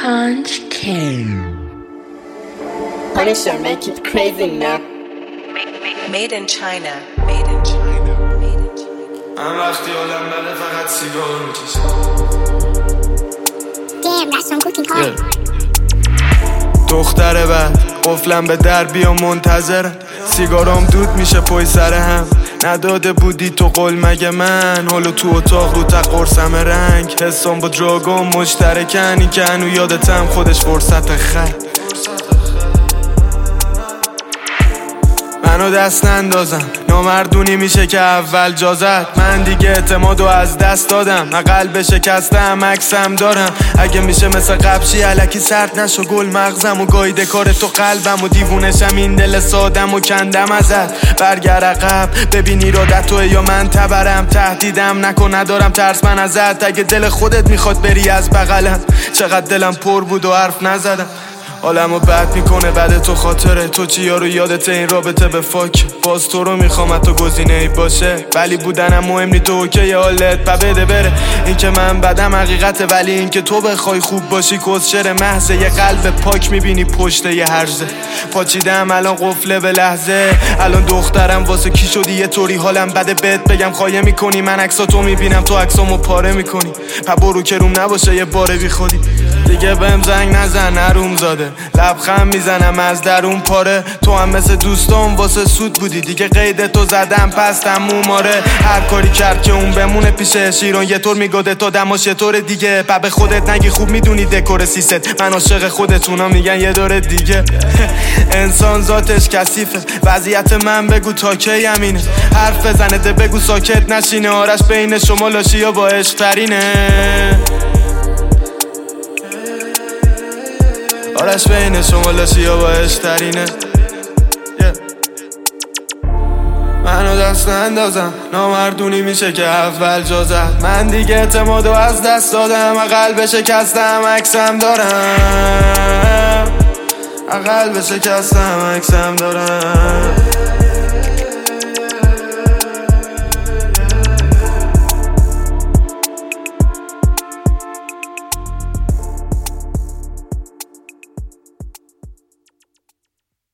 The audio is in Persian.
Punch King. Punisher, make it crazy now. Made in China. Made in China. Made in China. من وقتی آدم بده فقط سیگار میکشم. Damn, that's some cooking hard. دختره بعد قفلم به در بیا منتظرم، سیگارام دود میشه پای سر هم. نداده بودی تو قول مگه من، حالا تو اتاق رو قرصم رنگ. حسام با دراگون مشترکن، این که هنو یادتم خودش فرصت خر. منو دست نندازم، نامردونی میشه که اول جازد. من دیگه اعتمادو از دست دادم، نه قلب شکستم عکسم دارم. اگه میشه مثل قبشی علکی سرد نشو گل مغزم و گایده کار تو قلبم و دیوونشم این دل سادم و کندم ازت. برگر عقب ببین ایرادت توه یا من تبرم، تهدیدم نکن ندارم ترس من ازت. اگه دل خودت میخواد بری از بغلم، چقدر دلم پر بود و حرف نزدم. حالمو بد میکنه بعد تو خاطره تو چیا رو یادت این رابطه به فاک. باز تو رو میخوام تو گزینه ای باشه، ولی بودنم مهم نی تو اوکی حالت بده بره. این که من بدم حقیقته، ولی این که تو بخوای خوب باشی کسچره محضه. یه قلب پاک میبینی پشت یه هرزه، پاچیدم الان قفله به لحظه. الان دخترم واسه کی شدی یه طوری حالم بده بهت بگم خایه میکنی. من عکساتو میبینم تو عکسامو پاره میکنی، برو که روم نباشه یه باره بی خودی. دیگه بهم زنگ نزن حروم زاده، لبخند میزنم از درون پاره. تو هم مثل دوستام واسه سود بودی، دیگه قید تو زدم پس تموم آره. هر کاری کرد که اون بمونه پیشه شیرون یه طور میگاده تا دماش یه طور دیگه. به خودت نگی خوب میدونی دکور سیست، من عاشق خودتونا میگن یه دور دیگه. انسان ذاتش کثیفه، وضعیت من بگو تا کی همینه. حرف بزنه بگو ساکت نشینه، آرش بین شما لاشیا با عشق ترینه. آرش بین شما لاشیا با عشق ترینه. منو دست نندازم، نامردونی میشه که اول جازد. من دیگه اعتمادو از دست دادم، قلب شکستم عکسم دارم. قلب شکستم عکسم دارم.